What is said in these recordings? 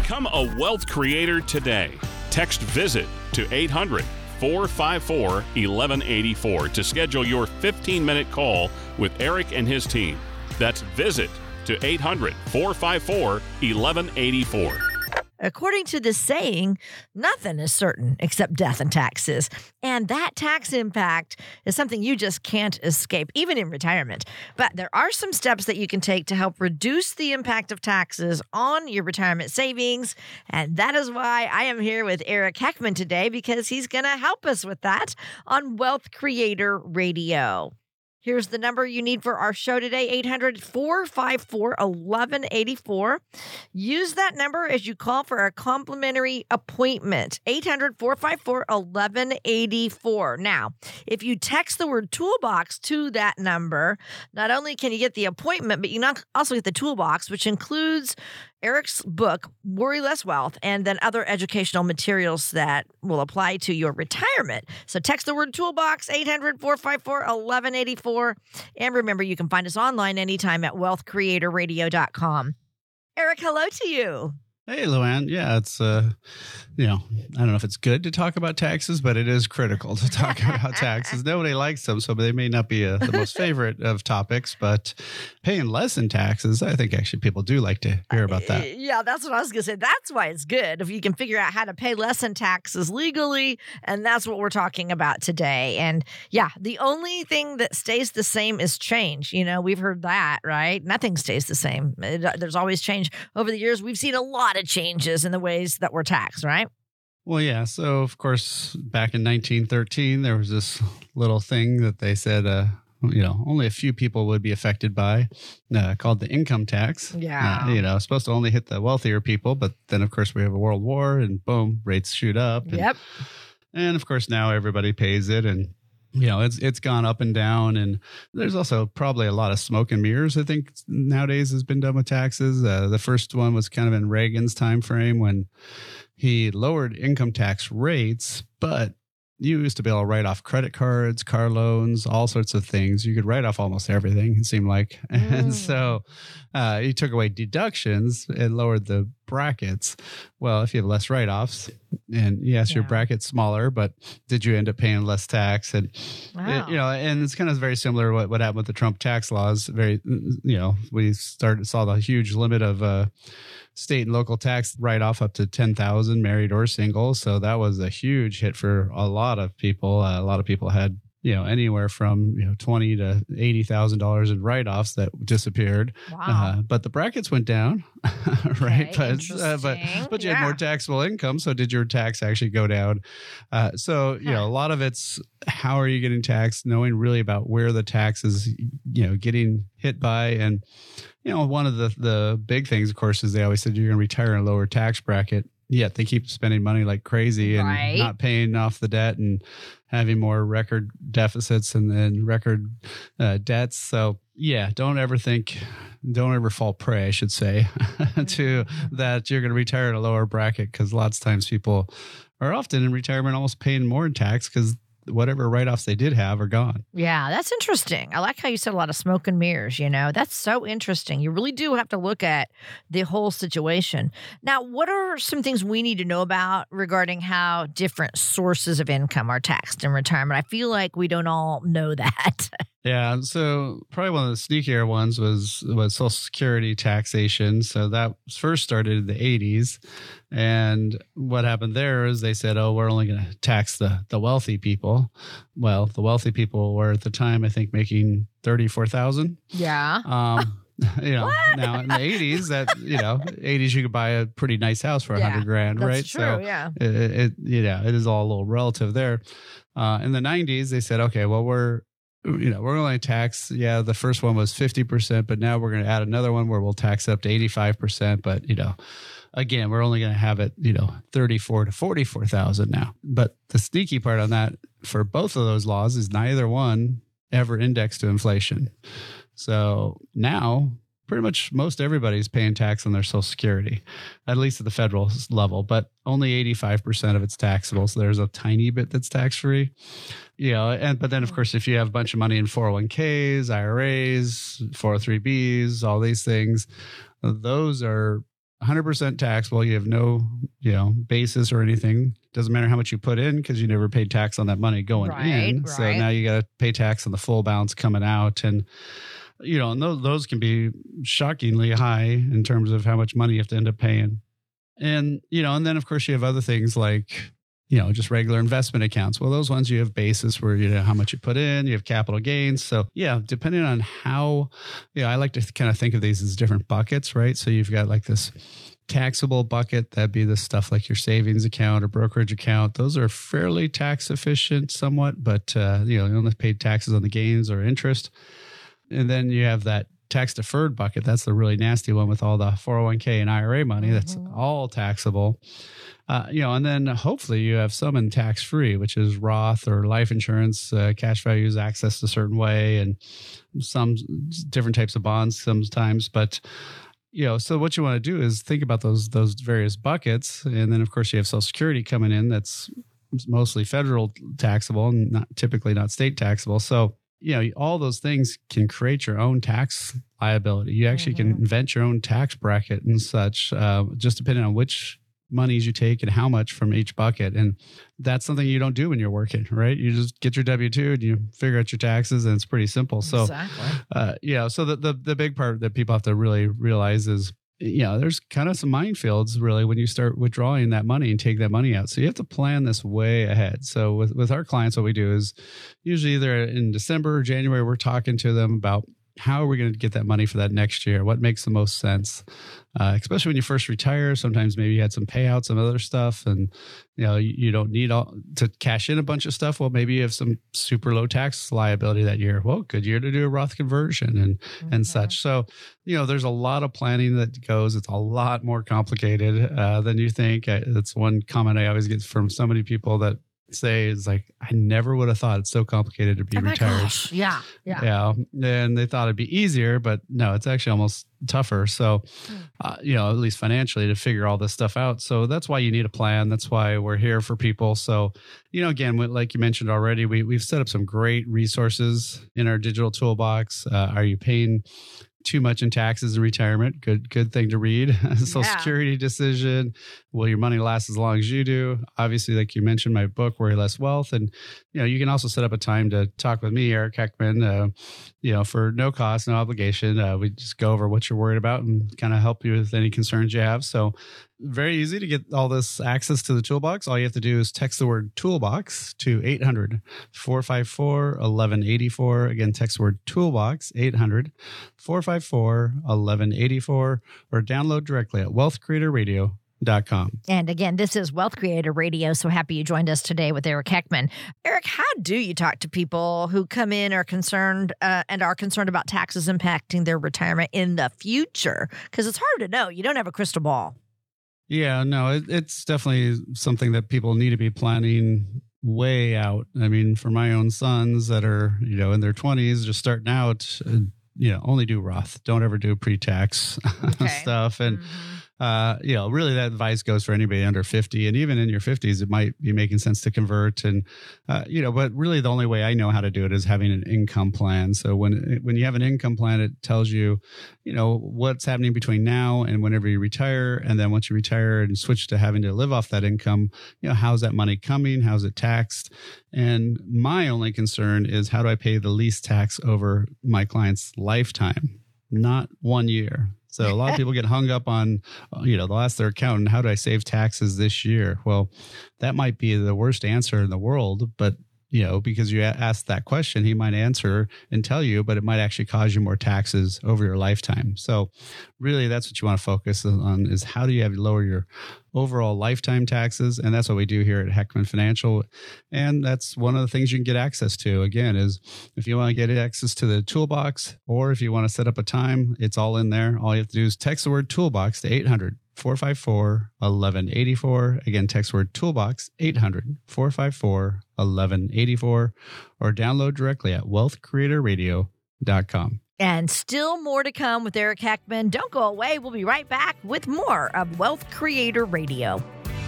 Become a wealth creator today. Text VISIT to 800-454-1184 to schedule your 15-minute call with Eric and his team. That's VISIT to 800-454-1184. According to the saying, nothing is certain except death and taxes. And that tax impact is something you just can't escape, even in retirement. But there are some steps that you can take to help reduce the impact of taxes on your retirement savings. And that is why I am here with Eric Heckman today, because he's going to help us with that on Wealth Creator Radio. Here's the number you need for our show today, 800-454-1184. Use that number as you call for a complimentary appointment, 800-454-1184. Now, if you text the word toolbox to that number, not only can you get the appointment, but you can also get the toolbox, which includes Eric's book, Worry Less Wealth, and then other educational materials that will apply to your retirement. So text the word toolbox, 800-454-1184. And remember, you can find us online anytime at wealthcreatorradio.com. Eric, hello to you. Hey, Luann. Yeah, it's, I don't know if it's good to talk about taxes, but it is critical to talk about taxes. Nobody likes them, so they may not be the most favorite of topics, but paying less in taxes, I think actually people do like to hear about that. Yeah, that's what I was going to say. That's why it's good if you can figure out how to pay less in taxes legally, and that's what we're talking about today. And yeah, the only thing that stays the same is change. You know, we've heard that, right? Nothing stays the same. There's always change. Over the years, we've seen a lot of changes in the ways that we're taxed, right? Well, yeah. So, of course, back in 1913, there was this little thing that they said, only a few people would be affected by, called the income tax. Yeah. Supposed to only hit the wealthier people. But then, of course, we have a world war and boom, rates shoot up. Yep. And of course, now everybody pays it. And it's gone up and down, and there's also probably a lot of smoke and mirrors, I think, nowadays has been done with taxes. The first one was kind of in Reagan's time frame when he lowered income tax rates, but you used to be able to write off credit cards, car loans, all sorts of things. You could write off almost everything, it seemed like. And so he took away deductions and lowered the brackets. Well, if you have less write-offs, and yes, your bracket's smaller, but did you end up paying less tax? And, and it's kind of very similar to what happened with the Trump tax laws. We saw the huge limit of state and local tax write-off up to $10,000, married or single. So that was a huge hit for a lot of people. A lot of people had anywhere from $20,000 to $80,000 in write-offs that disappeared. Wow. But the brackets went down, right? Okay, But you had more taxable income. So did your tax actually go down? A lot of it's how are you getting taxed? Knowing really about where the tax is, getting hit by. And one of the big things, of course, is they always said you're going to retire in a lower tax bracket. Yet they keep spending money like crazy and not paying off the debt and having more record deficits and record debts. So yeah, don't ever fall prey, I should say, to that you're going to retire at a lower bracket, because lots of times people are often in retirement almost paying more in tax because whatever write-offs they did have are gone. Yeah, that's interesting. I like how you said a lot of smoke and mirrors, That's so interesting. You really do have to look at the whole situation. Now, what are some things we need to know about regarding how different sources of income are taxed in retirement? I feel like we don't all know that. Yeah, so probably one of the sneakier ones was Social Security taxation. So that first started in the 80s. And what happened there is they said, we're only going to tax the wealthy people. Well, the wealthy people were at the time, I think, making $34,000. Yeah. Now in the 80s, 80s you could buy a pretty nice house for $100,000, right? That's true, so yeah. It is all a little relative there. In the 90s, they said, okay, well, we're going to tax, the first one was 50%, but now we're going to add another one where we'll tax up to 85%. But, again, we're only going to have it, 34 to 44,000 now. But the sneaky part on that for both of those laws is neither one ever indexed to inflation. So now pretty much most everybody's paying tax on their Social Security, at least at the federal level, but only 85% of it's taxable. So there's a tiny bit that's tax-free. But then of course, if you have a bunch of money in 401ks, IRAs, 403bs, all these things, those are 100% taxable. You have no, basis or anything. Doesn't matter how much you put in because you never paid tax on that money going in. Right. So now you got to pay tax on the full balance coming out. And, and those can be shockingly high in terms of how much money you have to end up paying. And, and then of course you have other things like, just regular investment accounts. Well, those ones you have basis where how much you put in, you have capital gains. So yeah, depending on how, I like to kind of think of these as different buckets, right? So you've got like this taxable bucket, that'd be the stuff like your savings account or brokerage account. Those are fairly tax efficient somewhat, but you only pay taxes on the gains or interest. And then you have that tax deferred bucket. That's the really nasty one with all the 401k and IRA money. That's all taxable. And then hopefully you have some in tax free, which is Roth or life insurance, cash values accessed a certain way, and some different types of bonds sometimes. But so what you want to do is think about those various buckets, and then of course you have Social Security coming in. That's mostly federal taxable and typically not state taxable. So all those things can create your own tax liability. You actually can invent your own tax bracket and such, just depending on which monies you take and how much from each bucket. And that's something you don't do when you're working, right? You just get your W-2 and you figure out your taxes, and it's pretty simple. So, exactly. So the big part that people have to really realize is, there's kind of some minefields really when you start withdrawing that money and take that money out. So you have to plan this way ahead. So with our clients, what we do is usually either in December or January, we're talking to them about how are we going to get that money for that next year? What makes the most sense? Especially when you first retire, sometimes maybe you had some payouts and other stuff, and you don't need to cash in a bunch of stuff. Well, maybe you have some super low tax liability that year. Well, good year to do a Roth conversion and such. So there's a lot of planning that goes. It's a lot more complicated than you think. That's one comment I always get from so many people that say is like, I never would have thought it's so complicated to be retired. Gosh. Yeah. And they thought it'd be easier, but no, it's actually almost tougher. So, at least financially, to figure all this stuff out. So that's why you need a plan. That's why we're here for people. So, again, like you mentioned already, we've set up some great resources in our digital toolbox. Are you paying too much in taxes in retirement? Good thing to read. Social Security decision. Will your money last as long as you do? Obviously, like you mentioned, my book, Worry Less Wealth. And, you can also set up a time to talk with me, Eric Heckman, for no cost, no obligation. We just go over what you're worried about and kind of help you with any concerns you have. So very easy to get all this access to the toolbox. All you have to do is text the word toolbox to 800-454-1184. Again, text the word toolbox, 800-454-1184, or download directly at wealthcreatorradio.com. And again, this is Wealth Creator Radio. So happy you joined us today with Eric Heckman. Eric, how do you talk to people who come in are concerned about taxes impacting their retirement in the future? Because it's hard to know. You don't have a crystal ball. Yeah, no, it's definitely something that people need to be planning way out. I mean, for my own sons that are, in their 20s, just starting out, only do Roth. Don't ever do pre-tax stuff. And, really that advice goes for anybody under 50. And even in your 50s, it might be making sense to convert. And, but really the only way I know how to do it is having an income plan. So when you have an income plan, it tells you, what's happening between now and whenever you retire. And then once you retire and switch to having to live off that income, how's that money coming? How's it taxed? And my only concern is, how do I pay the least tax over my client's lifetime, not 1 year? So a lot of people get hung up on, they'll ask their accountant, how do I save taxes this year? Well, that might be the worst answer in the world, but because you asked that question, he might answer and tell you, but it might actually cause you more taxes over your lifetime. So really that's what you want to focus on, is how do you lower your overall lifetime taxes? And that's what we do here at Heckman Financial. And that's one of the things you can get access to. Again, is if you want to get access to the toolbox, or if you want to set up a time, it's all in there. All you have to do is text the word toolbox to 800-454-1184. Again, text word toolbox, 800-454-1184, or download directly at wealthcreatorradio.com. And still more to come with Eric Heckman. Don't go away. We'll be right back with more of Wealth Creator Radio.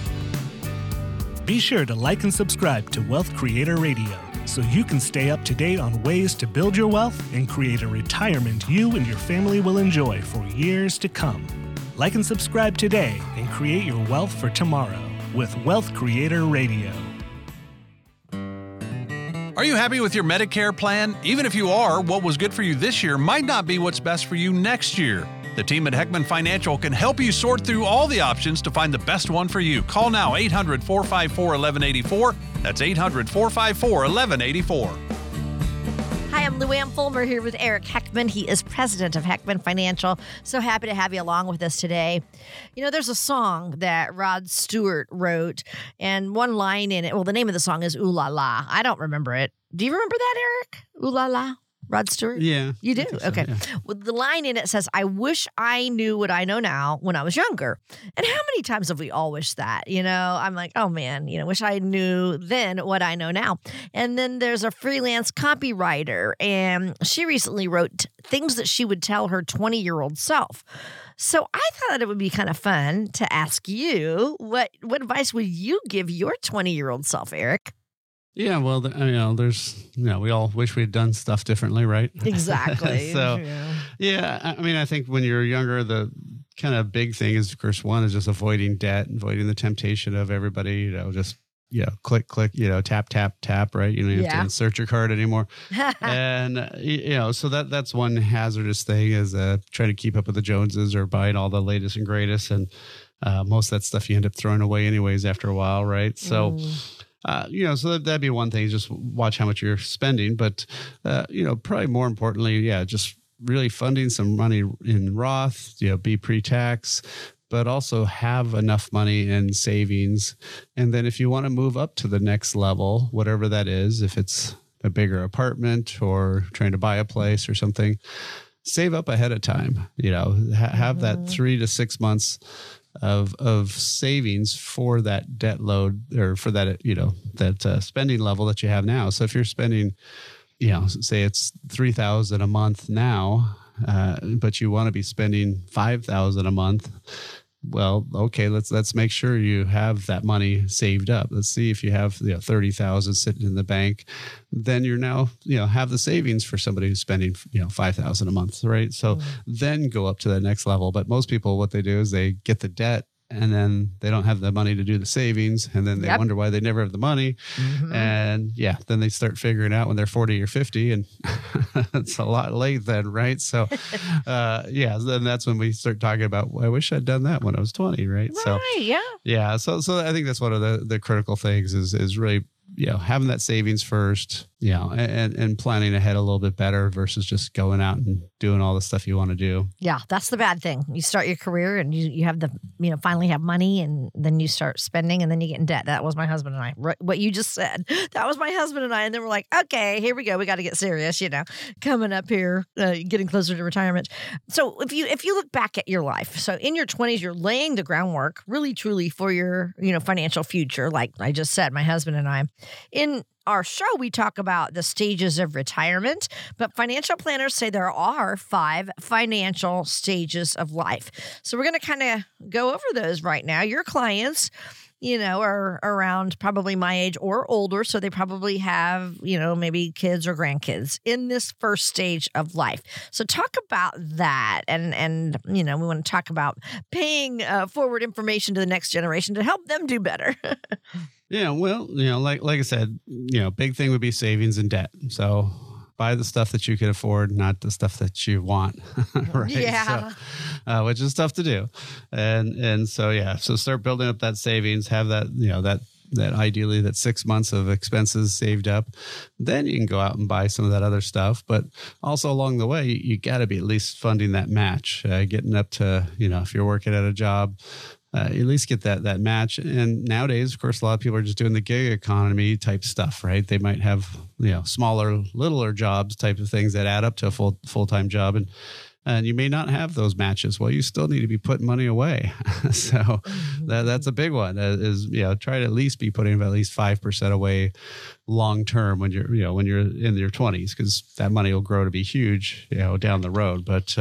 Be sure to like and subscribe to Wealth Creator Radio so you can stay up to date on ways to build your wealth and create a retirement you and your family will enjoy for years to come. Like and subscribe today and create your wealth for tomorrow with Wealth Creator Radio. Are you happy with your Medicare plan? Even if you are, what was good for you this year might not be what's best for you next year. The team at Heckman Financial can help you sort through all the options to find the best one for you. Call now 800-454-1184. That's 800-454-1184. Hi, I'm Lou Ann Fulmer here with Eric Heckman. He is president of Heckman Financial. So happy to have you along with us today. You know, there's a song that Rod Stewart wrote, and one line in it, well, the name of the song is Ooh La La. I don't remember it. Do you remember that, Eric? Ooh La La? Rod Stewart? Yeah. You do? So, okay. yeah. Well, the line in it says, I wish I knew what I know now when I was younger. And how many times have we all wished that? You know, I'm like, oh man, wish I knew then what I know now. And then there's a freelance copywriter, and she recently wrote things that she would tell her 20-year-old self. So I thought it would be kind of fun to ask you, what advice would you give your 20-year-old self, Eric? Yeah, well, we all wish we had done stuff differently, right? Exactly. So, yeah, I mean, I think when you're younger, the kind of big thing is, of course, one is just avoiding debt, avoiding the temptation of everybody, just, click, tap, tap, tap, right? You don't have to insert your card anymore. And, so that's one hazardous thing is trying to keep up with the Joneses or buying all the latest and greatest. And most of that stuff you end up throwing away anyways after a while, right? So... so that'd be one thing, just watch how much you're spending. But, probably more importantly, just really funding some money in Roth, be pre-tax, but also have enough money in savings. And then if you want to move up to the next level, whatever that is, if it's a bigger apartment or trying to buy a place or something, save up ahead of time, have that 3 to 6 months of savings for that debt load or for that, that spending level that you have now. So if you're spending, say it's $3,000 a month now, but you want to be spending $5,000 a month. Well, okay, let's make sure you have that money saved up. Let's see if you have $30,000 sitting in the bank, then you're now have the savings for somebody who's spending $5,000 a month, right? So then go up to the next level. But most people, what they do is they get the debt, and then they don't have the money to do the savings, and then they wonder why they never have the money. And then they start figuring out when they're 40 or 50, and it's a lot late then, right? So, then that's when we start talking about, I wish I'd done that when I was 20, right? So, yeah. So I think that's one of the critical things is really, having that savings first, and planning ahead a little bit better versus just going out and doing all the stuff you want to do. Yeah, that's the bad thing. You start your career and you have finally have money, and then you start spending, and then you get in debt. That was my husband and I. What you just said, that was my husband and I. And then we're like, okay, here we go. We got to get serious, coming up here, getting closer to retirement. So if you look back at your life, so in your 20s, you're laying the groundwork really, truly for your, financial future. Like I just said, my husband and I. In our show, we talk about the stages of retirement, but financial planners say there are 5 financial stages of life. So we're going to kind of go over those right now. Your clients, are around probably my age or older, so they probably have, maybe kids or grandkids in this first stage of life. So talk about that, and we want to talk about paying forward information to the next generation to help them do better. Yeah, well, like I said, big thing would be savings and debt. So buy the stuff that you can afford, not the stuff that you want, right? Yeah. So, which is tough to do. And so, so start building up that savings, have that, that ideally that 6 months of expenses saved up. Then you can go out and buy some of that other stuff. But also along the way, you got to be at least funding that match, getting up to, if you're working at a job, at least get that match. And nowadays, of course, a lot of people are just doing the gig economy type stuff, right? They might have, smaller, littler jobs type of things that add up to a full-time job. And you may not have those matches. Well, you still need to be putting money away. So that's a big one is, try to at least be putting at least 5% away long-term when you're in your 20s, because that money will grow to be huge, down the road. But,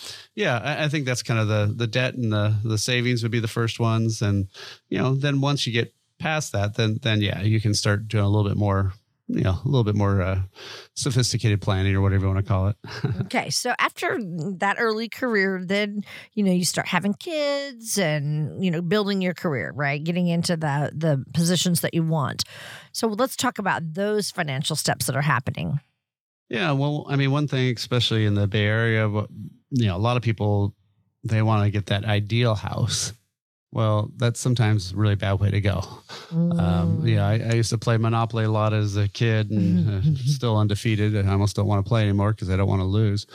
I think that's kind of the debt and the savings would be the first ones. And, then once you get past that, then you can start doing a little bit more a little bit more sophisticated planning or whatever you want to call it. Okay. So after that early career, then, you start having kids and, building your career, right? Getting into the positions that you want. So let's talk about those financial steps that are happening. Yeah. Well, I mean, one thing, especially in the Bay Area, a lot of people, they want to get that ideal house. Well, that's sometimes a really bad way to go. I used to play Monopoly a lot as a kid and still undefeated. And I almost don't want to play anymore because I don't want to lose.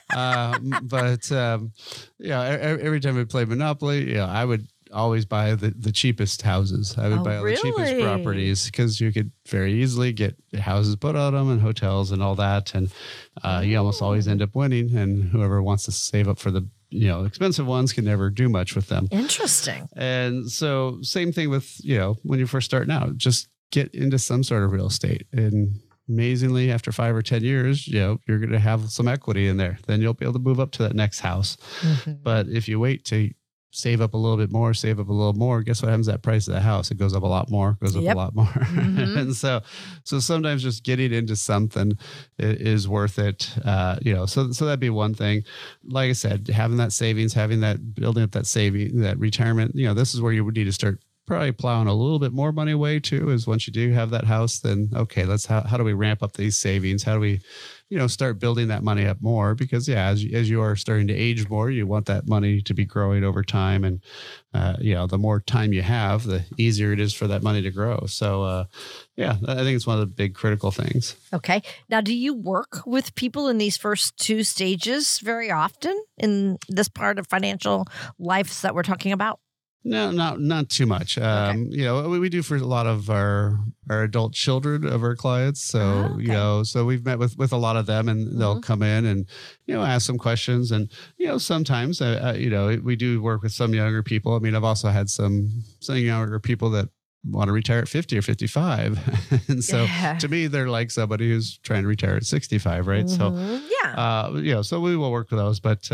Every time we played Monopoly, I would always buy the cheapest houses. I would buy all the cheapest properties because you could very easily get houses put on them and hotels and all that. And you almost always end up winning. And whoever wants to save up for the expensive ones can never do much with them. Interesting. And so same thing with, when you're first starting out, just get into some sort of real estate. And amazingly, after 5 or 10 years, you're going to have some equity in there. Then you'll be able to move up to that next house. But if you wait to save up a little bit more, guess what happens to that price of the house? It goes up a lot more, a lot more. And so sometimes just getting into something is worth it. So that'd be one thing. Like I said, having that savings, building up that saving, that retirement, this is where you would need to start probably plowing a little bit more money away too, is once you do have that house, then okay, how do we ramp up these savings? How do we, start building that money up more? Because as you are starting to age more, you want that money to be growing over time. And, the more time you have, the easier it is for that money to grow. So, I think it's one of the big critical things. Okay. Now, do you work with people in these first two stages very often in this part of financial life that we're talking about? No, not too much. Okay. We do for a lot of our adult children of our clients. So, so we've met with a lot of them and they'll come in and, ask some questions. And, sometimes, we do work with some younger people. I mean, I've also had some younger people that want to retire at 50 or 55. And so to me, they're like somebody who's trying to retire at 65, right? So, so we will work with those. But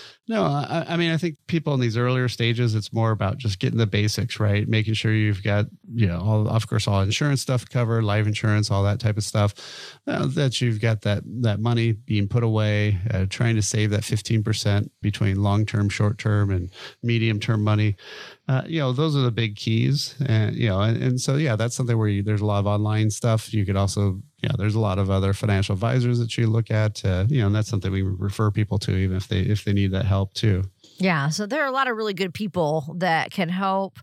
I mean, I think people in these earlier stages, it's more about just getting the basics, right? Making sure you've got, all insurance stuff covered, life insurance, all that type of stuff, that you've got that money being put away, trying to save that 15% between long-term, short-term, and medium-term money. Those are the big keys. And so, that's something where there's a lot of online stuff. You could also, there's a lot of other financial advisors that you look at, and that's something we refer people to, even if they need that help too. Yeah. So there are a lot of really good people that can help,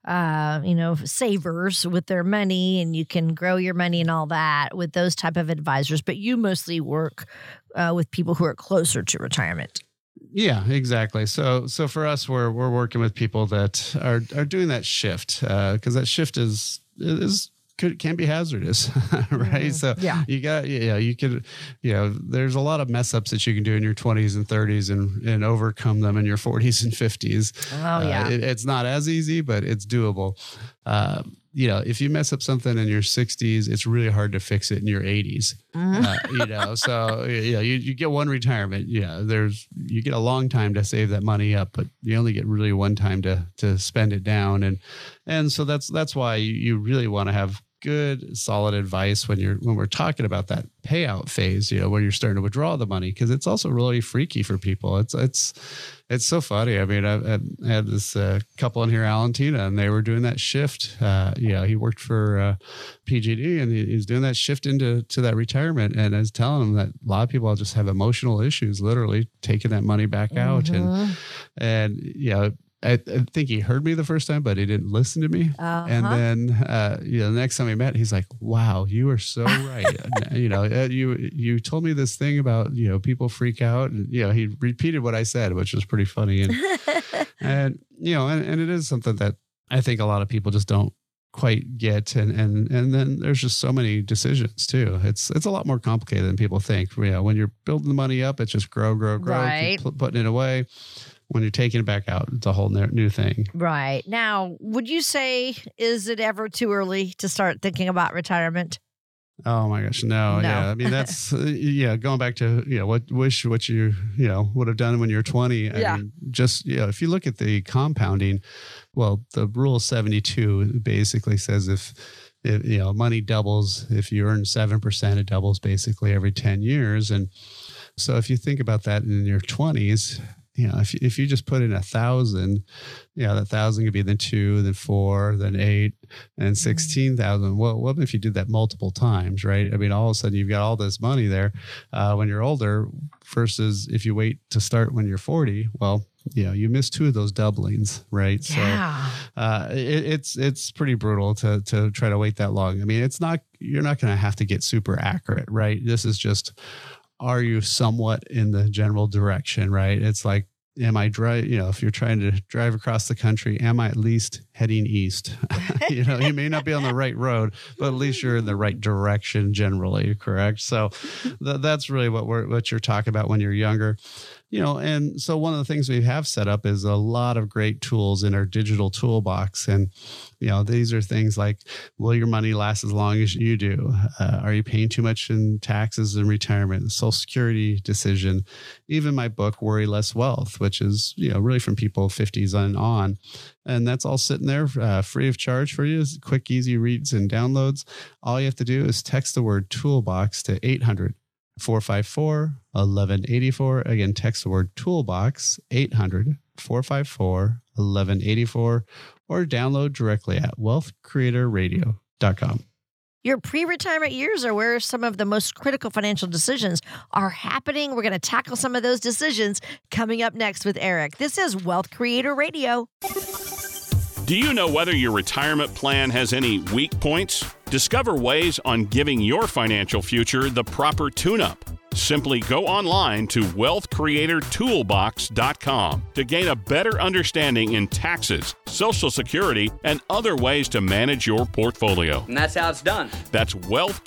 savers with their money, and you can grow your money and all that with those type of advisors. But you mostly work with people who are closer to retirement. Yeah, exactly. So for us, we're working with people that are doing that shift, because that shift can be hazardous, right? So you got, you could, there's a lot of mess ups that you can do in your 20s and 30s and overcome them in your 40s and 50s. Oh yeah. It's not as easy, but it's doable. If you mess up something in your 60s, it's really hard to fix it in your 80s. So you get one retirement. You get a long time to save that money up, but you only get really one time to spend it down. And so that's why you really want to have good, solid advice when we're talking about that payout phase, when you're starting to withdraw the money, because it's also really freaky for people. It's so funny. I mean, I had this couple in here, Al and Tina, and they were doing that shift. He worked for PG&E, and he's doing that shift into that retirement. And I was telling him that a lot of people just have emotional issues, literally taking that money back out. And I think he heard me the first time, but he didn't listen to me. And then, the next time we met, he's like, "Wow, you are so right." You told me this thing about people freak out. And, he repeated what I said, which was pretty funny. And it is something that I think a lot of people just don't quite get. And then there's just so many decisions too. It's a lot more complicated than people think. When you're building the money up, it's just grow, right. Keep putting it away. When you're taking it back out, it's a whole new thing. Right. Now, would you say, is it ever too early to start thinking about retirement? Oh my gosh, no. Yeah. I mean, that's, going back to, what you would have done when you were 20. I mean, just, if you look at the compounding, Well, the rule 72 basically says if money doubles, if you earn 7%, it doubles basically every 10 years. And so if you think about that in your 20s, if you just put in 1,000, that 1,000 could be then 2, then 4, then 8, and 16,000. Well, what if you did that multiple times, right? I mean, all of a sudden you've got all this money there when you're older versus if you wait to start when you're 40. Well, you miss 2 of those doublings, right? Yeah. So it's pretty brutal to try to wait that long. I mean, you're not going to have to get super accurate, right? This is just, are you somewhat in the general direction, right? It's like, am I if you're trying to drive across the country, am I at least heading east? You may not be on the right road, but at least you're in the right direction generally, correct? So that's really what you're talking about when you're younger. And so one of the things we have set up is a lot of great tools in our digital toolbox. And, these are things like, will your money last as long as you do? Are you paying too much in taxes in retirement? Social Security decision, even my book, Worry Less Wealth, which is, really from people 50s and on. And that's all sitting there free of charge for you. It's quick, easy reads and downloads. All you have to do is text the word toolbox to 800-454-1184. Again, text the word toolbox, 800-454-1184, or download directly at wealthcreatorradio.com. Your pre-retirement years are where some of the most critical financial decisions are happening. We're going to tackle some of those decisions coming up next with Eric. This is Wealth Creator Radio. Do you know whether your retirement plan has any weak points? Discover ways on giving your financial future the proper tune-up. Simply go online to wealthcreatortoolbox.com to gain a better understanding in taxes, Social Security, and other ways to manage your portfolio. And that's how it's done. That's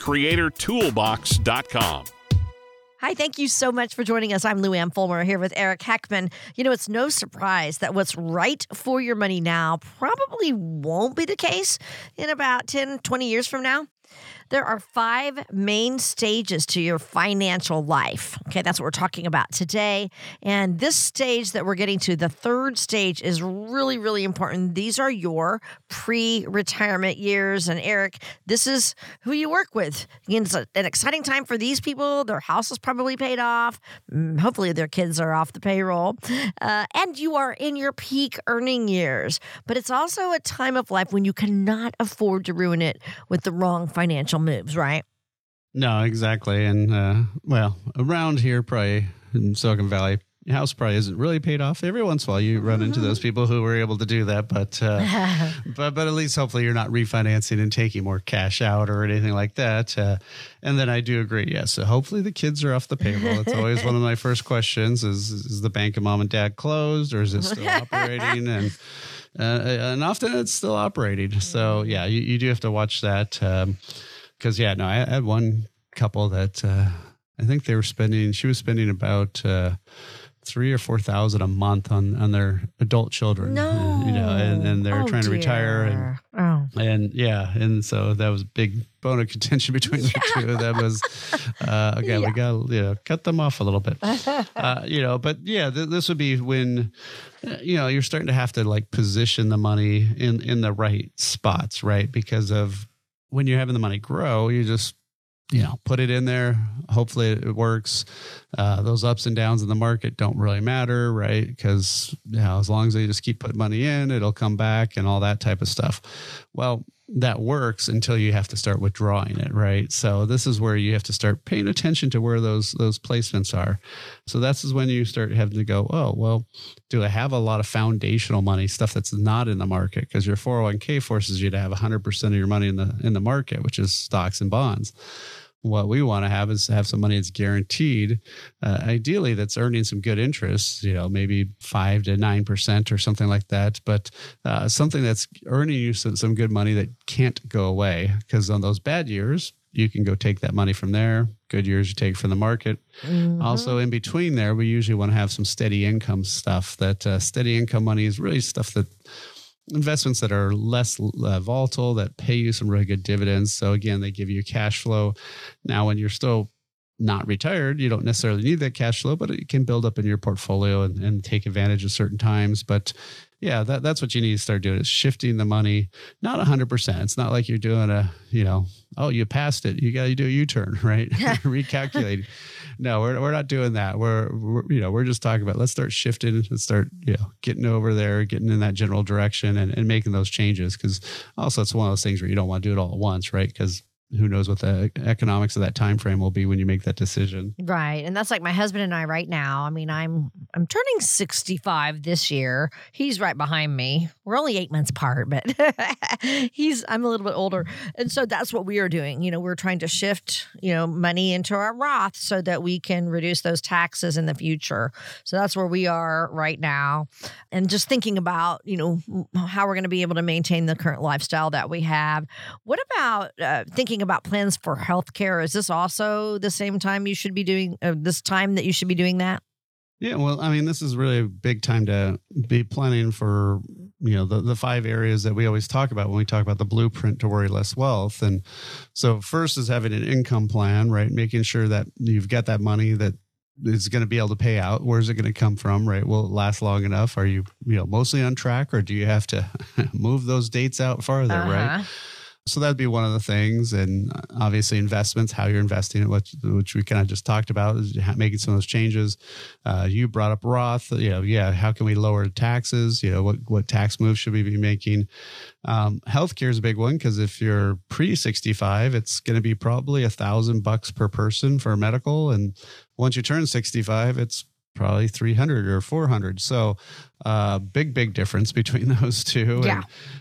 wealthcreatortoolbox.com. Hi, thank you so much for joining us. I'm Lou Ann Fulmer here with Eric Heckman. It's no surprise that what's right for your money now probably won't be the case in about 10, 20 years from now. There are 5 main stages to your financial life. Okay, that's what we're talking about today. And this stage that we're getting to, the 3rd stage, is really, really important. These are your pre-retirement years. And Eric, this is who you work with. Again, it's an exciting time for these people. Their house is probably paid off. Hopefully their kids are off the payroll. And you are in your peak earning years. But it's also a time of life when you cannot afford to ruin it with the wrong financial moves, right? No, exactly. And around here, probably in Silicon Valley, your house probably isn't really paid off. Every once in a while, you run into those people who were able to do that, but at least hopefully you're not refinancing and taking more cash out or anything like that. And then I do agree, yes. So hopefully the kids are off the payroll. It's always one of my first questions: is the bank of mom and dad closed, or is it still operating? And often it's still operating. So yeah, you do have to watch that. Because, I had one couple that I think she was spending about $3,000 or $4,000 a month on their adult children. No. And they're trying to retire. And so that was a big bone of contention between the two of them. We got to cut them off a little bit. This would be when you're starting to have to position the money in the right spots, right? Because of when you're having the money grow, you just, put it in there. Hopefully it works. Those ups and downs in the market don't really matter, right? Because, as long as they just keep putting money in, it'll come back and all that type of stuff. Well, that works until you have to start withdrawing it, right? So this is where you have to start paying attention to where those placements are. So that's when you start having to go, oh, well, do I have a lot of foundational money, stuff that's not in the market? Because your 401k forces you to have 100% of your money in the market, which is stocks and bonds. What we want to have is have some money that's guaranteed, ideally that's earning some good interest, maybe 5 to 9% or something like that. But something that's earning you some good money that can't go away, because on those bad years, you can go take that money from there. Good years you take from the market. Mm-hmm. Also in between there, we usually want to have some steady income stuff. That steady income money is really stuff that investments that are less volatile, that pay you some really good dividends. So again, they give you cash flow. Now, when you're still not retired, you don't necessarily need that cash flow, but it can build up in your portfolio and take advantage of certain times. But Yeah, that's what you need to start doing is shifting the money, not 100%. It's not like you're doing you passed it. You got to do a U-turn, right? Recalculating. No, we're not doing that. We're just talking about, let's start shifting, let's start, getting over there, getting in that general direction and making those changes. Cause also it's one of those things where you don't want to do it all at once, right? Cause who knows what the economics of that time frame will be when you make that decision. Right. And that's like my husband and I right now. I mean, I'm turning 65 this year. He's right behind me. We're only 8 months apart, but I'm a little bit older. And so that's what we are doing. We're trying to shift, money into our Roth so that we can reduce those taxes in the future. So that's where we are right now. And just thinking about, how we're going to be able to maintain the current lifestyle that we have. What about thinking about plans for healthcare? Is this also the same time you should be doing this time that you should be doing that? Yeah, well, I mean, this is really a big time to be planning for, the 5 areas that we always talk about when we talk about the blueprint to worry less wealth. And so first is having an income plan, right? Making sure that you've got that money that is going to be able to pay out. Where's it going to come from, right? Will it last long enough? Are you, mostly on track, or do you have to move those dates out farther, right? So that'd be one of the things. And obviously investments, how you're investing it, which we kind of just talked about, is making some of those changes. You brought up Roth, how can we lower taxes? What tax moves should we be making? Healthcare is a big one, because if you're pre-65, it's going to be probably $1,000 per person for medical. And once you turn 65, it's probably 300 or 400. So big difference between those two. Yeah.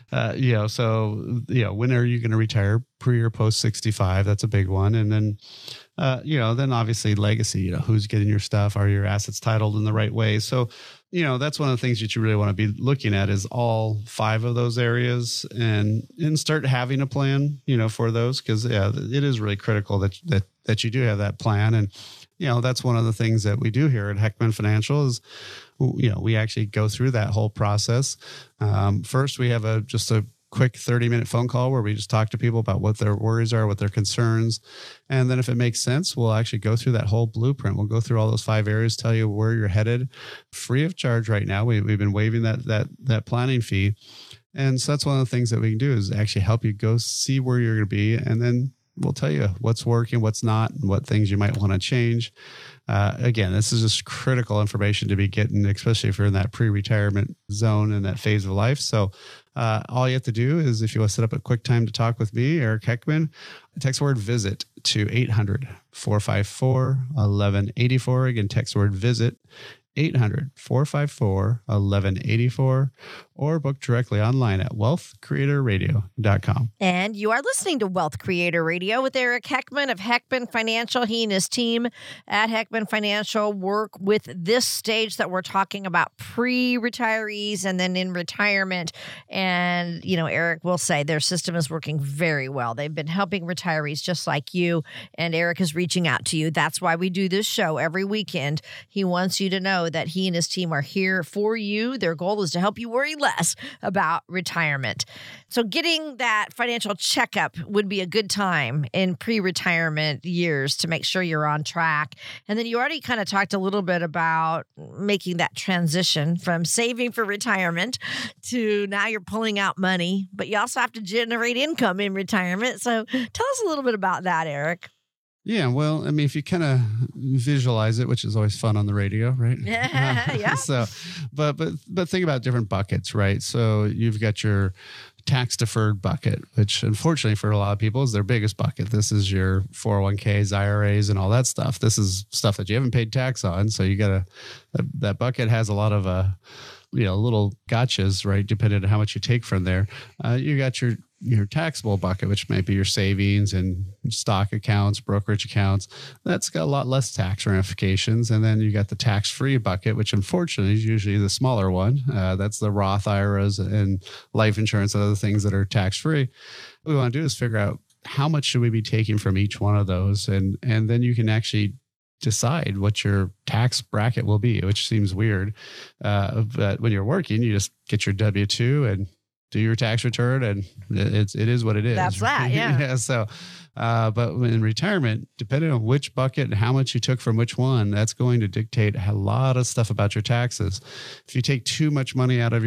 And, when are you going to retire, pre or post 65? That's a big one. And then, then obviously legacy, who's getting your stuff? Are your assets titled in the right way? So, that's one of the things that you really want to be looking at is all 5 of those areas and start having a plan, for those. Cause it is really critical that you do have that plan. And, that's one of the things that we do here at Heckman Financial is, we actually go through that whole process. First, we have just a quick 30-minute phone call where we just talk to people about what their worries are, what their concerns. And then if it makes sense, we'll actually go through that whole blueprint. We'll go through all those 5 areas, tell you where you're headed, free of charge right now. We've been waiving that planning fee. And so that's one of the things that we can do is actually help you go see where you're going to be. And then we'll tell you what's working, what's not, and what things you might want to change. Again, this is just critical information to be getting, especially if you're in that pre-retirement zone and that phase of life. So all you have to do is, if you want to set up a quick time to talk with me, Eric Heckman, text word VISIT to 800-454-1184. Again, text word VISIT 800-454-1184, or book directly online at wealthcreatorradio.com. And you are listening to Wealth Creator Radio with Eric Heckman of Heckman Financial. He and his team at Heckman Financial work with this stage that we're talking about, pre-retirees and then in retirement. And, Eric will say their system is working very well. They've been helping retirees just like you, and Eric is reaching out to you. That's why we do this show every weekend. He wants you to know that he and his team are here for you. Their goal is to help you worry less about retirement. So getting that financial checkup would be a good time in pre-retirement years to make sure you're on track. And then you already kind of talked a little bit about making that transition from saving for retirement to now you're pulling out money, but you also have to generate income in retirement. So tell us a little bit about that, Eric. Yeah, well, I mean, if you kind of visualize it, which is always fun on the radio, right? Yeah. So, but think about different buckets, right? So you've got your tax deferred bucket, which unfortunately for a lot of people is their biggest bucket. This is your 401ks, IRAs, and all that stuff. This is stuff that you haven't paid tax on. So you that bucket has a lot of little gotchas, right? Depending on how much you take from there. You got your taxable bucket, which might be your savings and stock accounts, brokerage accounts. That's got a lot less tax ramifications. And then you got the tax-free bucket, which unfortunately is usually the smaller one. That's the Roth IRAs and life insurance and other things that are tax-free. What we want to do is figure out how much should we be taking from each one of those. And then you can actually decide what your tax bracket will be, which seems weird. But when you're working, you just get your W-2 and do your tax return, and it is what it is. That's that, yeah. Yeah. So, but in retirement, depending on which bucket and how much you took from which one, that's going to dictate a lot of stuff about your taxes. If you take too much money out of your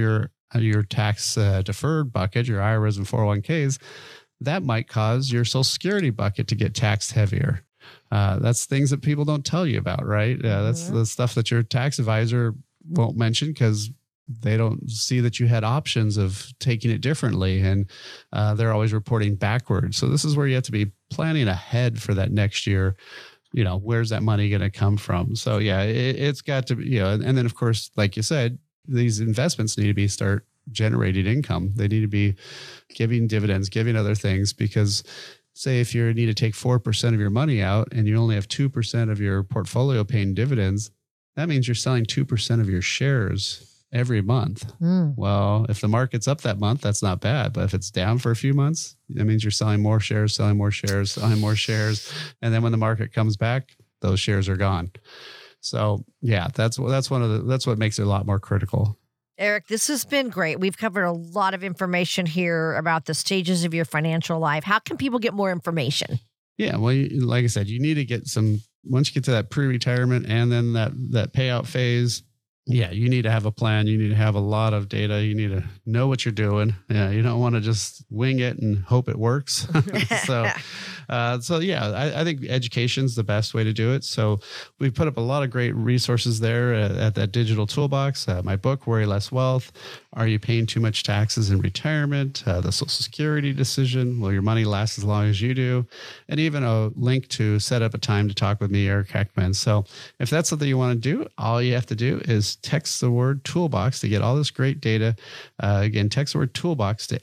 your tax deferred bucket, your IRAs and 401ks, that might cause your Social Security bucket to get taxed heavier. That's things that people don't tell you about, right? That's the stuff that your tax advisor won't mention because they don't see that you had options of taking it differently, and they're always reporting backwards. So this is where you have to be planning ahead for that next year. Where's that money going to come from? So yeah, it's got to be, and then of course, like you said, these investments need to start generating income. They need to be giving dividends, giving other things, because say if you need to take 4% of your money out and you only have 2% of your portfolio paying dividends, that means you're selling 2% of your shares every month. Well, if the market's up that month, that's not bad. But if it's down for a few months, that means you're selling more shares, selling more shares, selling more shares. And then when the market comes back, those shares are gone. So yeah, that's what makes it a lot more critical. Eric, this has been great. We've covered a lot of information here about the stages of your financial life. How can people get more information? Yeah, well, like I said, you need to get once you get to that pre-retirement and then that payout phase, yeah, you need to have a plan. You need to have a lot of data. You need to know what you're doing. Yeah, you don't want to just wing it and hope it works. So yeah, I think education's the best way to do it. So we've put up a lot of great resources there at that digital toolbox. My book, Worry Less Wealth. Are you paying too much taxes in retirement? The Social Security decision. Will your money last as long as you do? And even a link to set up a time to talk with me, Eric Heckman. So if that's something you want to do, all you have to do is text the word toolbox to get all this great data. Again, text the word toolbox to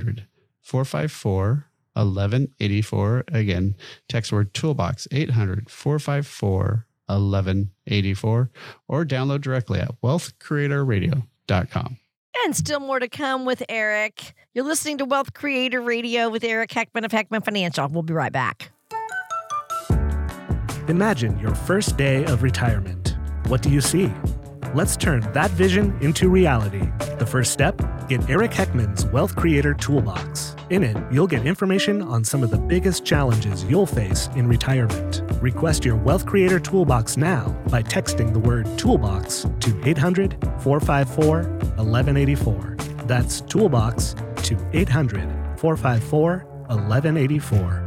800-454-1184. Again, text the word toolbox, 800-454-1184, or download directly at wealthcreatorradio.com. And still more to come with Eric. You're listening to Wealth Creator Radio with Eric Heckman of Heckman Financial. We'll be right back. Imagine your first day of retirement. What do you see? Let's turn that vision into reality. The first step, get Eric Heckman's Wealth Creator Toolbox. In it, you'll get information on some of the biggest challenges you'll face in retirement. Request your Wealth Creator Toolbox now by texting the word toolbox to 800-454-1184. That's toolbox to 800-454-1184.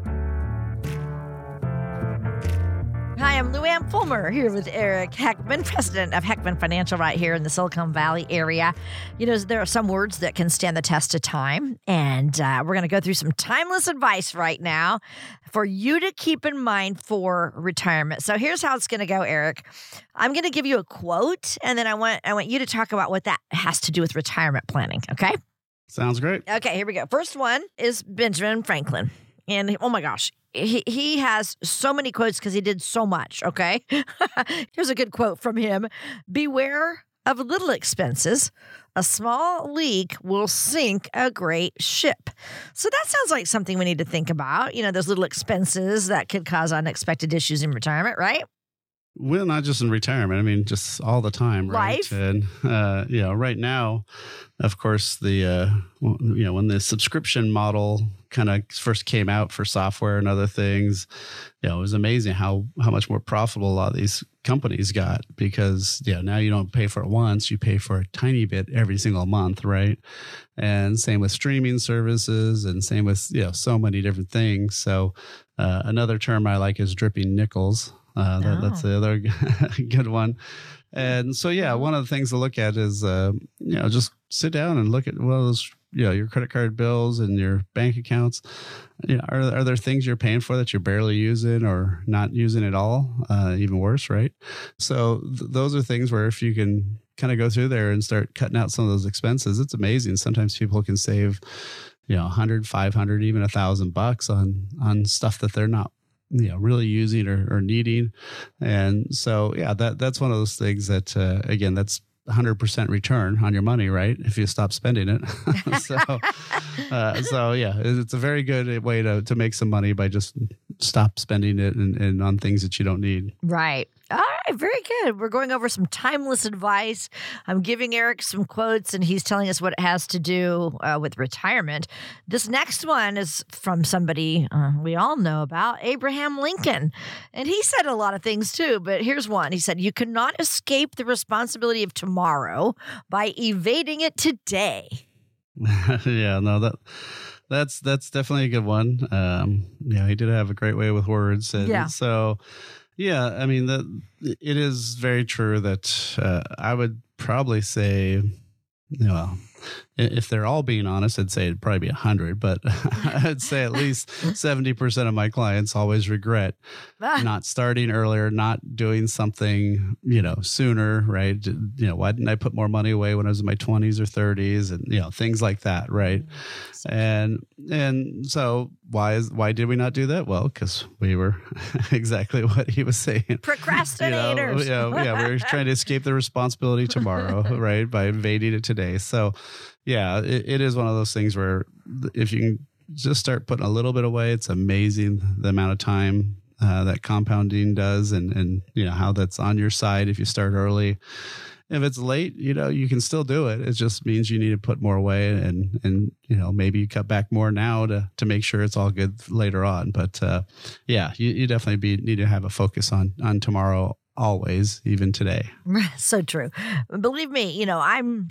Hi, I'm Lou Ann Fulmer here with Eric Heckman, president of Heckman Financial right here in the Silicon Valley area. There are some words that can stand the test of time, and we're going to go through some timeless advice right now for you to keep in mind for retirement. So here's how it's going to go, Eric. I'm going to give you a quote, and then I want you to talk about what that has to do with retirement planning, okay? Sounds great. Okay, here we go. First one is Benjamin Franklin. And oh my gosh, he has so many quotes because he did so much, okay? Here's a good quote from him. Beware of little expenses. A small leak will sink a great ship. So that sounds like something we need to think about. Those little expenses that could cause unexpected issues in retirement, right? Well, not just in retirement. I mean, just all the time, right? Life. And, right now, of course, when the subscription model kind of first came out for software and other things, it was amazing how much more profitable a lot of these companies got because, now you don't pay for it once, you pay for a tiny bit every single month, right? And same with streaming services and same with, so many different things. So another term I like is dripping nickels. That's the other good one. And so, one of the things to look at is, just sit down and look at those, your credit card bills and your bank accounts. Are there things you're paying for that you're barely using or not using at all? Even worse, right? So those are things where if you can kind of go through there and start cutting out some of those expenses, it's amazing. Sometimes people can save, $100, $500, even $1,000 on stuff that they're not really using or needing. And so, that's one of those things that, again, that's 100% return on your money, right? If you stop spending it. So it's a very good way to make some money by just stop spending it and on things that you don't need. Right. All right, very good. We're going over some timeless advice. I'm giving Eric some quotes, and he's telling us what it has to do with retirement. This next one is from somebody we all know about, Abraham Lincoln. And he said a lot of things too, but here's one. He said, "You cannot escape the responsibility of tomorrow by evading it today." Yeah, no, that's definitely a good one. Yeah, he did have a great way with words. And Yeah. So, yeah, I mean, it is very true that I would probably say, if they're all being honest, I'd say it'd probably be 100, but I'd say at least 70% of my clients always regret not starting earlier, not doing something, sooner, right? Why didn't I put more money away when I was in my 20s or 30s and, things like that, right? And so why did we not do that? Well, because we were exactly what he was saying. Procrastinators. We were trying to escape the responsibility tomorrow, right? By evading it today. So, yeah, it is one of those things where if you can just start putting a little bit away, it's amazing the amount of time that compounding does and how that's on your side if you start early. If it's late, you can still do it. It just means you need to put more away and maybe you cut back more now to make sure it's all good later on. But you definitely need to have a focus on tomorrow always, even today. So true. Believe me, I'm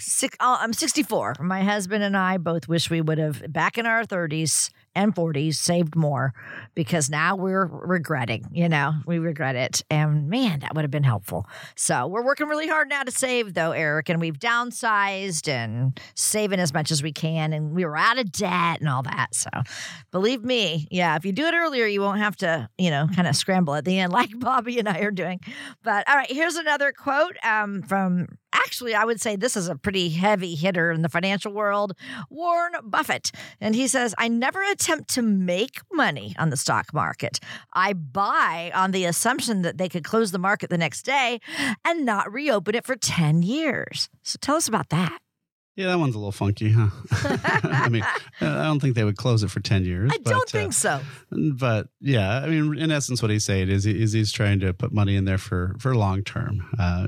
64. My husband and I both wish we would have, back in our 30s and 40s, saved more, because now we're regretting, we regret it. And man, that would have been helpful. So we're working really hard now to save though, Eric, and we've downsized and saving as much as we can. And we were out of debt and all that. So believe me, if you do it earlier, you won't have to, kind of scramble at the end like Bobby and I are doing. But all right, here's another quote from, actually, I would say this is a pretty heavy hitter in the financial world, Warren Buffett. And he says, "I never attempt to make money on the stock market. I buy on the assumption that they could close the market the next day and not reopen it for 10 years. So tell us about that. Yeah, that one's a little funky, huh? I mean, I don't think they would close it for 10 years. I don't think so. But yeah, I mean, in essence, what he's saying is he's trying to put money in there for long term,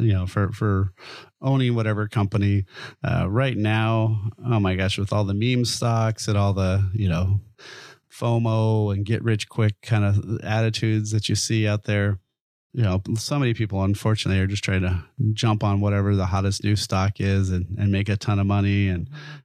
for owning whatever company. Right now, oh my gosh, with all the meme stocks and all the, FOMO and get rich quick kind of attitudes that you see out there. So many people, unfortunately, are just trying to jump on whatever the hottest new stock is and make a ton of money. And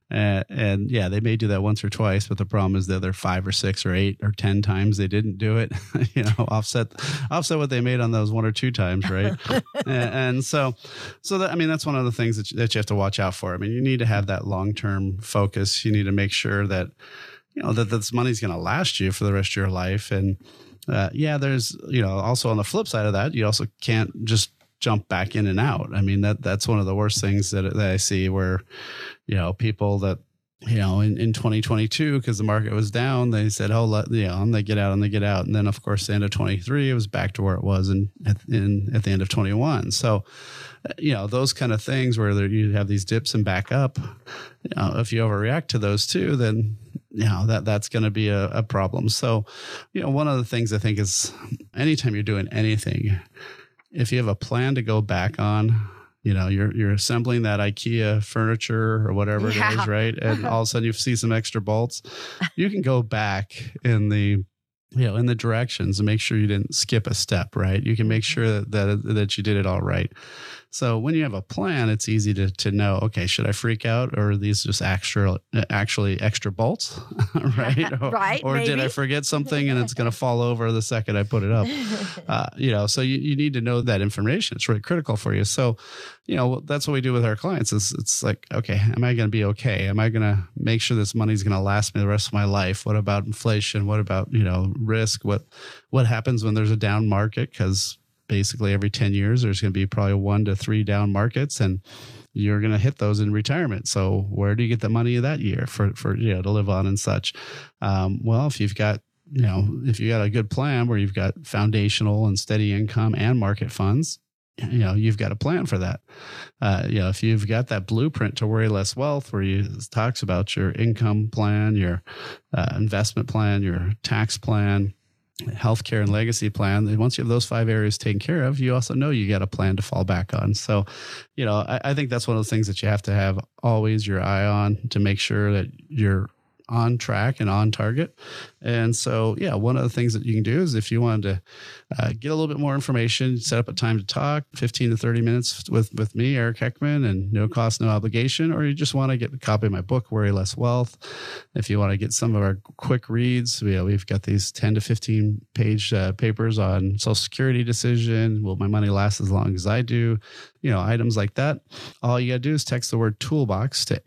yeah, they may do that once or twice, but the problem is the other 5 or 6 or 8 or 10 times they didn't do it, offset what they made on those 1 or 2 times. Right. and so that, I mean, that's one of the things that you have to watch out for. I mean, you need to have that long-term focus. You need to make sure that, that this money's going to last you for the rest of your life. And, there's, also on the flip side of that, you also can't just jump back in and out. I mean, that's one of the worst things that I see where, people that, in 2022, because the market was down, they said, and they get out. And then, of course, the end of 23, it was back to where it was at the end of 21. So, those kind of things where you have these dips and back up, if you overreact to those too, then, that's going to be a problem. So, one of the things I think is anytime you're doing anything, if you have a plan to go back on, you're assembling that IKEA furniture or whatever it is, right? And all of a sudden you see some extra bolts, you can go back in the directions and make sure you didn't skip a step, right? You can make sure that you did it all right. So when you have a plan, it's easy to know, okay, should I freak out, or are these just actually extra bolts, right? Right. Or maybe. Did I forget something and it's going to fall over the second I put it up? So you need to know that information. It's really critical for you. So, that's what we do with our clients is it's like, okay, am I going to be okay? Am I going to make sure this money's going to last me the rest of my life? What about inflation? What about, risk? What happens when there's a down market? Because basically every 10 years, there's going to be probably 1 to 3 down markets, and you're going to hit those in retirement. So where do you get the money that year for to live on and such? Well, if you've got, if you got a good plan where you've got foundational and steady income and market funds, you've got a plan for that. If you've got that blueprint to worry less wealth, where it talks about your income plan, your investment plan, your tax plan, healthcare and legacy plan. And once you have those 5 areas taken care of, you also know you got a plan to fall back on. So, I think that's one of the things that you have to have always your eye on to make sure that you're on track and on target. And so, one of the things that you can do is if you wanted to get a little bit more information, set up a time to talk, 15 to 30 minutes with me, Eric Heckman, and no cost, no obligation, or you just want to get a copy of my book, Worry Less Wealth. If you want to get some of our quick reads, we've got these 10 to 15 page papers on Social Security decision. Will my money last as long as I do? Items like that. All you got to do is text the word toolbox to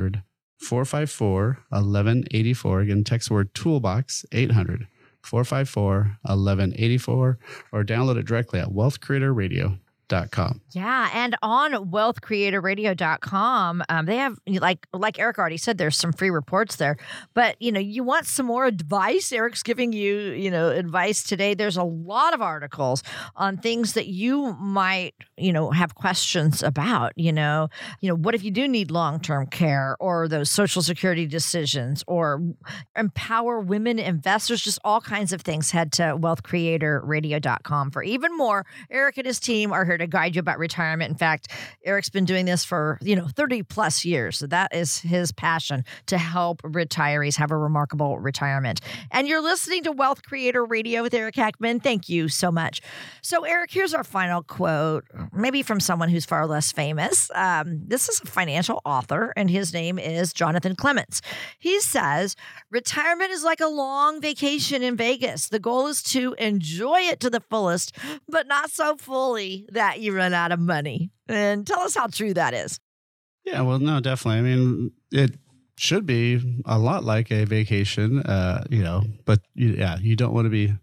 800-454-1184. Again, text the word toolbox, 800-454-1184, or download it directly at wealthcreatorradio.com. Yeah, and on wealthcreatorradio.com, they have, like Eric already said, there's some free reports there. But, you want some more advice? Eric's giving you, advice today. There's a lot of articles on things that you might, have questions about. What if you do need long-term care or those Social Security decisions or empower women investors, just all kinds of things. Head to wealthcreatorradio.com for even more. Eric and his team are here to guide you about retirement. In fact, Eric's been doing this for, 30 plus years. So that is his passion, to help retirees have a remarkable retirement. And you're listening to Wealth Creator Radio with Eric Heckman. Thank you so much. So Eric, here's our final quote, maybe from someone who's far less famous. This is a financial author, and his name is Jonathan Clements. He says, retirement is like a long vacation in Vegas. The goal is to enjoy it to the fullest, but not so fully that you run out of money. And tell us how true that is. Yeah, well, no, definitely. I mean, it should be a lot like a vacation, but you don't want to be,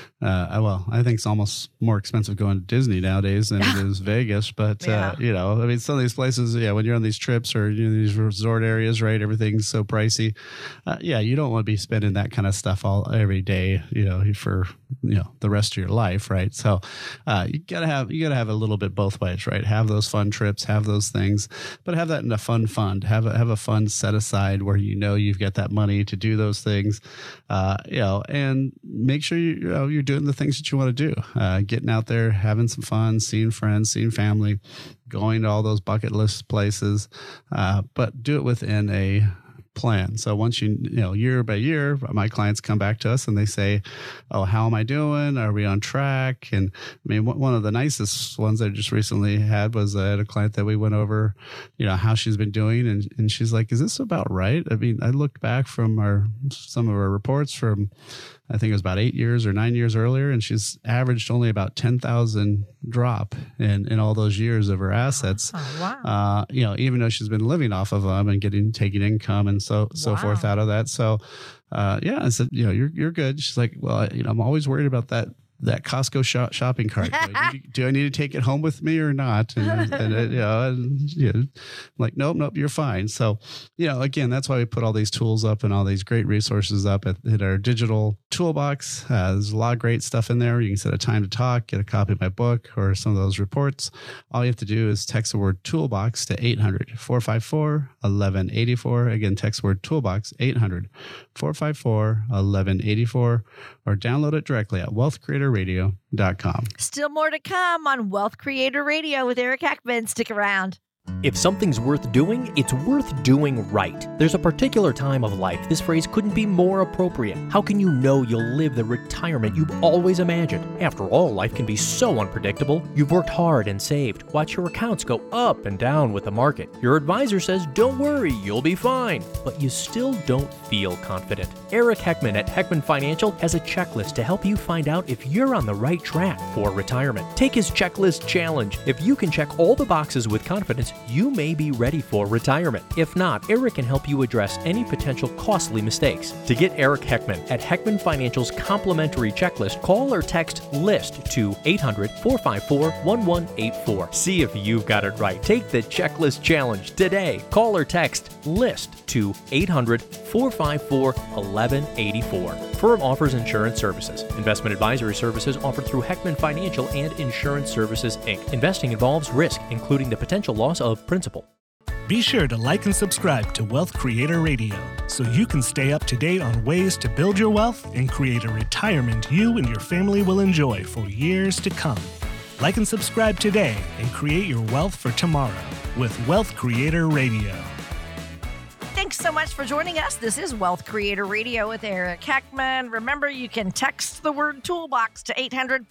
I think it's almost more expensive going to Disney nowadays than it is Vegas. But, some of these places, when you're on these trips or these resort areas, right, everything's so pricey. You don't want to be spending that kind of stuff every day, for, the rest of your life, right? So you gotta have a little bit both ways, right? Have those fun trips, have those things, but have that in a fun fund. Have a fund set aside where you've got that money to do those things, and make sure you're doing the things that you want to do. Getting out there, having some fun, seeing friends, seeing family, going to all those bucket list places, but do it within a plan. So once year by year, my clients come back to us and they say, "Oh, how am I doing? Are we on track?" And I mean, one of the nicest ones I just recently had was I had a client that we went over, how she's been doing, and she's like, "Is this about right?" I mean, I looked back from some of our reports from, I think it was about 8 years or 9 years earlier, and she's averaged only about 10,000 drop in all those years of her assets. Oh, wow. Even though she's been living off of them and taking income and so forth out of that. So, I said, you're good. She's like, well, I'm always worried about that Costco shopping cart. Do I need to take it home with me or not? And I'm like, nope, you're fine. So, again, that's why we put all these tools up and all these great resources up at our digital toolbox. There's a lot of great stuff in there. You can set a time to talk, get a copy of my book or some of those reports. All you have to do is text the word toolbox to 800-454-1184. Again, text the word toolbox, 800-454-1184, or download it directly at wealthcreatorradio.com. Still more to come on Wealth Creator Radio with Eric Heckman. Stick around. If something's worth doing, it's worth doing right. There's a particular time of life this phrase couldn't be more appropriate. How can you know you'll live the retirement you've always imagined? After all, life can be so unpredictable. You've worked hard and saved. Watch your accounts go up and down with the market. Your advisor says, don't worry, you'll be fine. But you still don't feel confident. Eric Heckman at Heckman Financial has a checklist to help you find out if you're on the right track for retirement. Take his checklist challenge. If you can check all the boxes with confidence, you may be ready for retirement. If not, Eric can help you address any potential costly mistakes. To get Eric Heckman at Heckman Financial's complimentary checklist, call or text LIST to 800-454-1184. See if you've got it right. Take the checklist challenge today. Call or text LIST to 800-454-1184. Firm offers insurance services. Investment advisory services offered through Heckman Financial and Insurance Services, Inc. Investing involves risk, including the potential loss of principal. Be sure to like and subscribe to Wealth Creator Radio so you can stay up to date on ways to build your wealth and create a retirement you and your family will enjoy for years to come. Like and subscribe today and create your wealth for tomorrow with Wealth Creator Radio. Thanks so much for joining us. This is Wealth Creator Radio with Eric Heckman. Remember, you can text the word toolbox to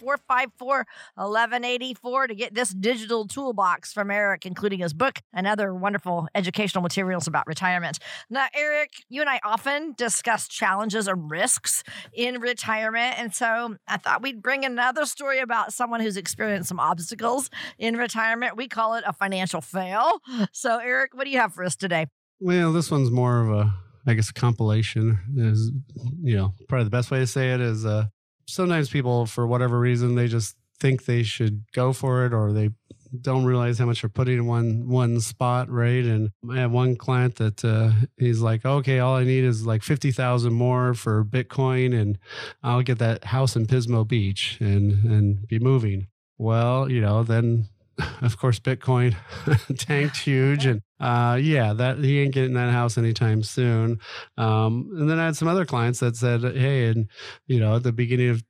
800-454-1184 to get this digital toolbox from Eric, including his book and other wonderful educational materials about retirement. Now, Eric, you and I often discuss challenges and risks in retirement. And so I thought we'd bring another story about someone who's experienced some obstacles in retirement. We call it a financial fail. So, Eric, what do you have for us today? Well, this one's more of a, I guess, a compilation. Is, probably the best way to say it is sometimes people, for whatever reason, they just think they should go for it, or they don't realize how much they're putting in one spot, right? And I have one client that he's like, okay, all I need is like $50,000 more for Bitcoin, and I'll get that house in Pismo Beach and be moving. Well, then of course Bitcoin tanked huge, and that he ain't getting that house anytime soon. And then I had some other clients that said, hey, and at the beginning of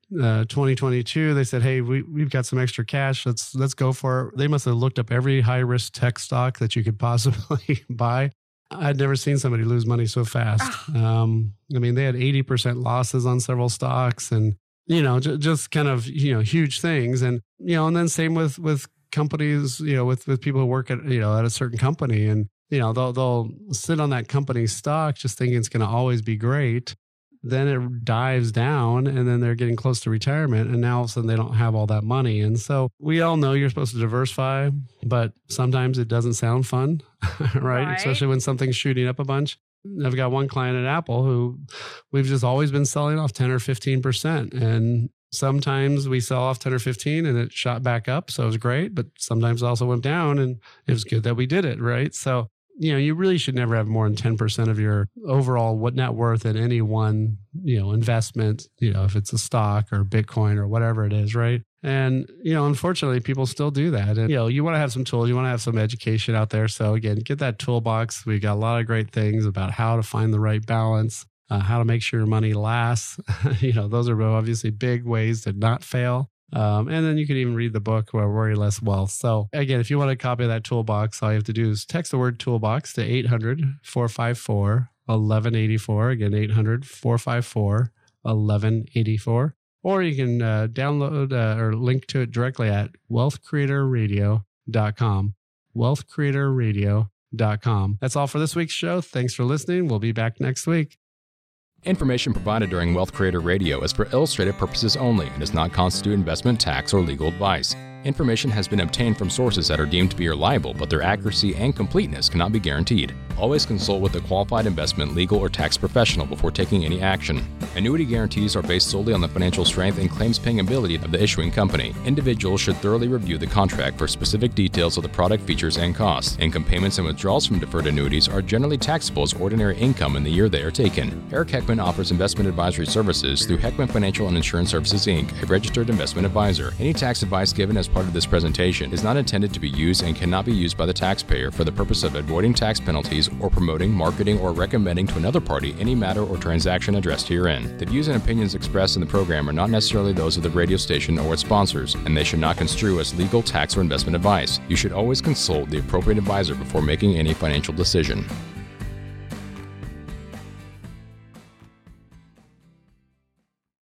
2022, they said, hey, we've got some extra cash. Let's go for it. They must have looked up every high risk tech stock that you could possibly buy. I'd never seen somebody lose money so fast. They had 80% losses on several stocks, and just kind of huge things. And and then same with companies, with people who work at at a certain company, and they'll sit on that company's stock just thinking it's going to always be great. Then it dives down, and then they're getting close to retirement, and now all of a sudden they don't have all that money. And so we all know you're supposed to diversify, but sometimes it doesn't sound fun, right? Especially when something's shooting up a bunch. I've got one client at Apple who we've just always been selling off 10 or 15%, and sometimes we sell off 10 or 15 and it shot back up. So it was great, but sometimes it also went down, and it was good that we did it. Right. So, you really should never have more than 10% of your overall net worth in any one, investment, if it's a stock or Bitcoin or whatever it is. Right. And, unfortunately, people still do that. And, you want to have some tools, you want to have some education out there. So again, get that toolbox. We've got a lot of great things about how to find the right balance. How to make sure your money lasts. Those are obviously big ways to not fail. And then you can even read the book, Worry Less Wealth. So again, if you want a copy of that toolbox, all you have to do is text the word toolbox to 800-454-1184. Again, 800-454-1184. Or you can download or link to it directly at wealthcreatorradio.com. wealthcreatorradio.com. That's all for this week's show. Thanks for listening. We'll be back next week. Information provided during Wealth Creator Radio is for illustrative purposes only and does not constitute investment, tax, or legal advice. Information has been obtained from sources that are deemed to be reliable, but their accuracy and completeness cannot be guaranteed. Always consult with a qualified investment, legal, or tax professional before taking any action. Annuity guarantees are based solely on the financial strength and claims-paying ability of the issuing company. Individuals should thoroughly review the contract for specific details of the product features and costs. Income payments and withdrawals from deferred annuities are generally taxable as ordinary income in the year they are taken. Eric Heckman offers investment advisory services through Heckman Financial and Insurance Services, Inc., a registered investment advisor. Any tax advice given as part of this presentation is not intended to be used and cannot be used by the taxpayer for the purpose of avoiding tax penalties or promoting, marketing, or recommending to another party any matter or transaction addressed herein. The views and opinions expressed in the program are not necessarily those of the radio station or its sponsors, and they should not construe as legal, tax, or investment advice. You should always consult the appropriate advisor before making any financial decision.